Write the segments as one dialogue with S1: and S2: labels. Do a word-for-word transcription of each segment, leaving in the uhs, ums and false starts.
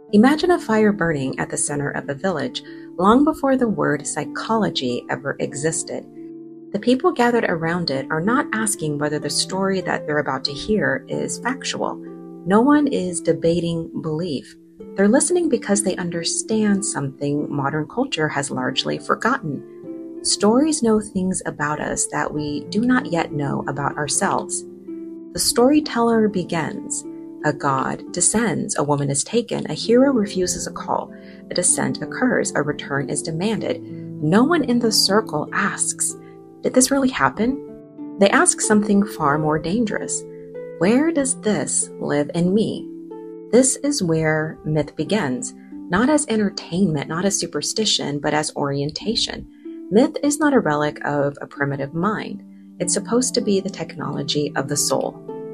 S1: Imagine a fire burning at the center of a village long before the word psychology ever existed. The people gathered around it are not asking whether the story that they're about to hear is factual. No one is debating belief. They're listening because they understand something modern culture has largely forgotten. Stories know things about us that we do not yet know about ourselves. The storyteller begins. A god descends, a woman is taken, a hero refuses a call, a descent occurs, a return is demanded. No one in the circle asks, did this really happen? They ask something far more dangerous. Where does this live in me? This is where myth begins, not as entertainment, not as superstition, but as orientation. Myth is not a relic of a primitive mind. It's supposed to be the technology of the soul.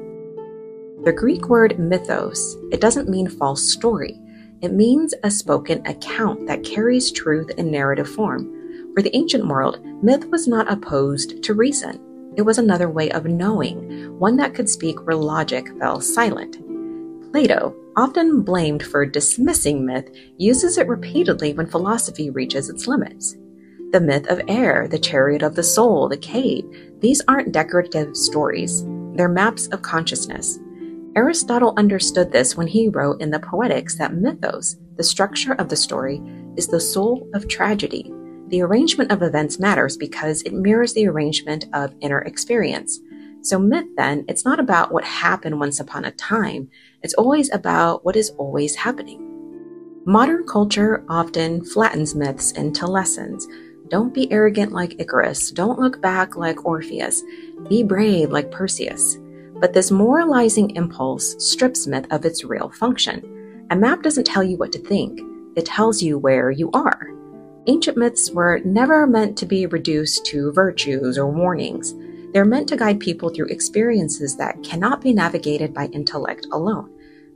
S1: The Greek word mythos, it doesn't mean false story. It means a spoken account that carries truth in narrative form. For the ancient world, myth was not opposed to reason. It was another way of knowing, one that could speak where logic fell silent. Plato, often blamed for dismissing myth, uses it repeatedly when philosophy reaches its limits. The myth of air, the chariot of the soul, the cave, these aren't decorative stories. They're maps of consciousness. Aristotle understood this when he wrote in the Poetics that mythos, the structure of the story, is the soul of tragedy. The arrangement of events matters because it mirrors the arrangement of inner experience. So myth, then, it's not about what happened once upon a time. It's always about what is always happening. Modern culture often flattens myths into lessons. Don't be arrogant like Icarus. Don't look back like Orpheus. Be brave like Perseus. But this moralizing impulse strips myth of its real function. A map doesn't tell you what to think. It tells you where you are. Ancient myths were never meant to be reduced to virtues or warnings. They're meant to guide people through experiences that cannot be navigated by intellect alone.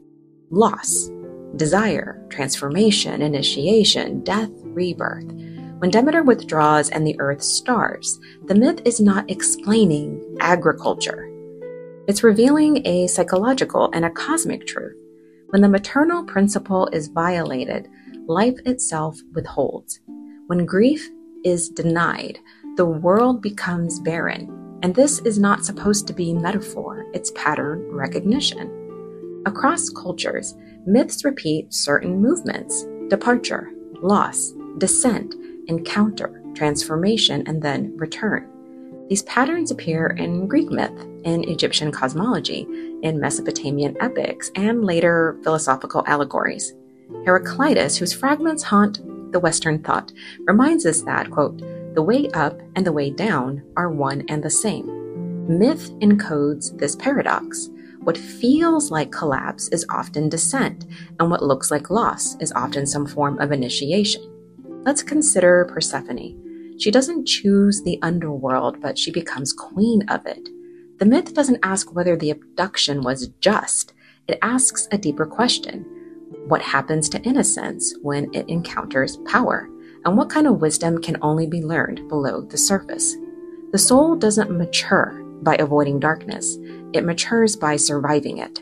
S1: Loss, desire, transformation, initiation, death, rebirth. When Demeter withdraws and the earth starves, the myth is not explaining agriculture. It's revealing a psychological and a cosmic truth. When the maternal principle is violated, life itself withholds. When grief is denied, the world becomes barren. And this is not supposed to be metaphor, it's pattern recognition. Across cultures, myths repeat certain movements: departure, loss, descent, encounter, transformation, and then return. These patterns appear in Greek myth, in Egyptian cosmology, in Mesopotamian epics, and later philosophical allegories. Heraclitus, whose fragments haunt the Western thought, reminds us that, quote, the way up and the way down are one and the same. Myth encodes this paradox. What feels like collapse is often descent, and what looks like loss is often some form of initiation. Let's consider Persephone. She doesn't choose the underworld, but she becomes queen of it. The myth doesn't ask whether the abduction was just. It asks a deeper question. What happens to innocence when it encounters power? And what kind of wisdom can only be learned below the surface? The soul doesn't mature by avoiding darkness. It matures by surviving it.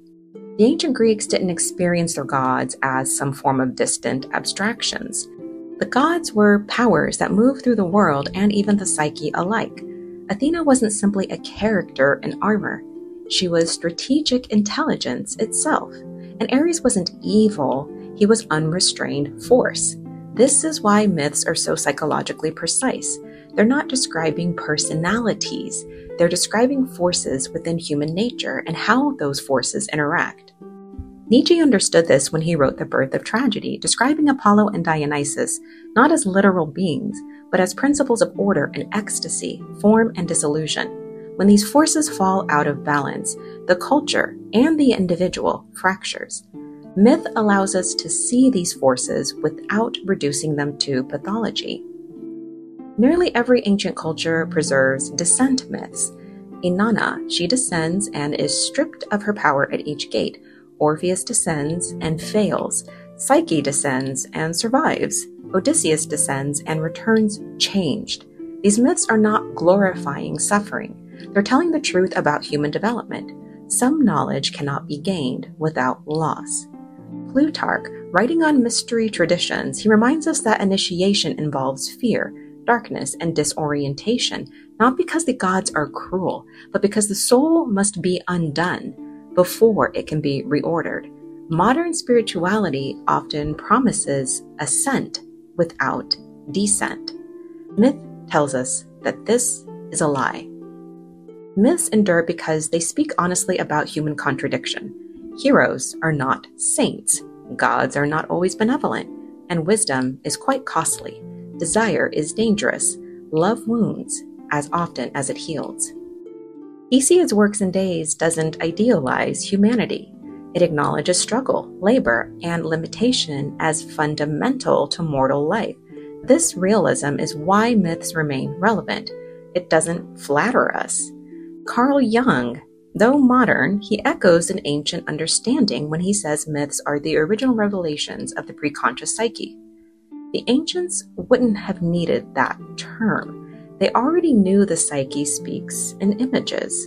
S1: The ancient Greeks didn't experience their gods as some form of distant abstractions. The gods were powers that moved through the world and even the psyche alike. Athena wasn't simply a character in armor. She was strategic intelligence itself. And Ares wasn't evil. He was unrestrained force. This is why myths are so psychologically precise. They're not describing personalities. They're describing forces within human nature and how those forces interact. Nietzsche understood this when he wrote The Birth of Tragedy, describing Apollo and Dionysus not as literal beings, but as principles of order and ecstasy, form and dissolution. When these forces fall out of balance, the culture and the individual fractures. Myth allows us to see these forces without reducing them to pathology. Nearly every ancient culture preserves descent myths. Inanna, she descends and is stripped of her power at each gate. Orpheus descends and fails. Psyche descends and survives. Odysseus descends and returns changed. These myths are not glorifying suffering. They're telling the truth about human development. Some knowledge cannot be gained without loss. Plutarch, writing on mystery traditions, he reminds us that initiation involves fear, darkness, and disorientation, not because the gods are cruel, but because the soul must be undone before it can be reordered. Modern spirituality often promises ascent without descent. Myth tells us that this is a lie. Myths endure because they speak honestly about human contradiction. Heroes are not saints, gods are not always benevolent, and wisdom is quite costly. Desire is dangerous, love wounds as often as it heals. Hesiod's Works and Days doesn't idealize humanity. It acknowledges struggle, labor, and limitation as fundamental to mortal life. This realism is why myths remain relevant. It doesn't flatter us. Carl Jung, though modern, he echoes an ancient understanding when he says myths are the original revelations of the preconscious psyche. The ancients wouldn't have needed that term. They already knew the psyche speaks in images.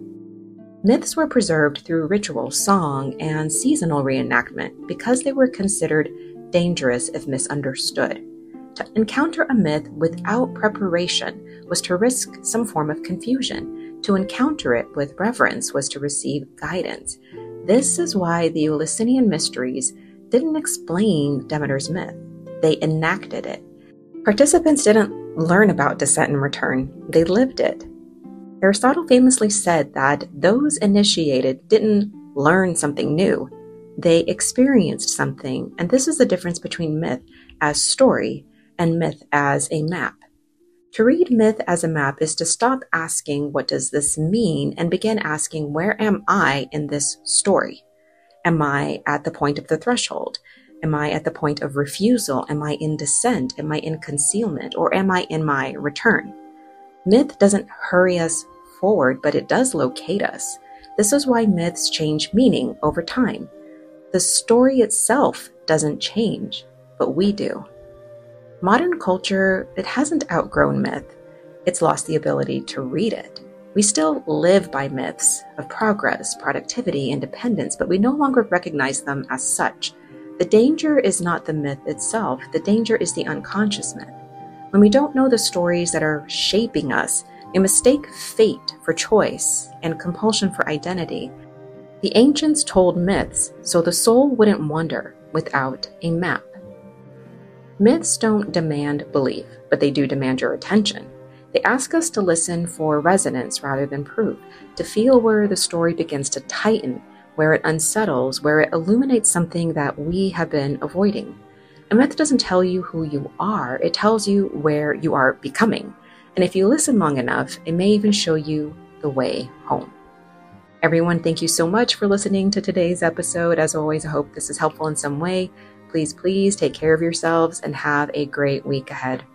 S1: Myths were preserved through ritual, song, and seasonal reenactment because they were considered dangerous if misunderstood. To encounter a myth without preparation was to risk some form of confusion. To encounter it with reverence was to receive guidance. This is why the Eleusinian Mysteries didn't explain Demeter's myth. They enacted it. Participants didn't learn about descent and return, they lived it. Aristotle famously said that those initiated didn't learn something new, they experienced something, and this is the difference between myth as story and myth as a map. To read myth as a map is to stop asking, what does this mean, and begin asking, where am I in this story? Am I at the point of the threshold? Am I at the point of refusal? Am I in descent? Am I in concealment? Or am I in my return? Myth doesn't hurry us forward, but it does locate us. This is why myths change meaning over time. The story itself doesn't change, but we do. Modern culture, it hasn't outgrown myth. It's lost the ability to read it. We still live by myths of progress, productivity, independence, but we no longer recognize them as such. The danger is not the myth itself. The danger is the unconscious myth. When we don't know the stories that are shaping us, we mistake fate for choice and compulsion for identity. The ancients told myths so the soul wouldn't wander without a map. Myths don't demand belief, but they do demand your attention. They ask us to listen for resonance rather than proof, to feel where the story begins to tighten, where it unsettles, where it illuminates something that we have been avoiding. A myth doesn't tell you who you are, it tells you where you are becoming. And if you listen long enough, it may even show you the way home. Everyone, thank you so much for listening to today's episode. As always, I hope this is helpful in some way. Please, please take care of yourselves and have a great week ahead.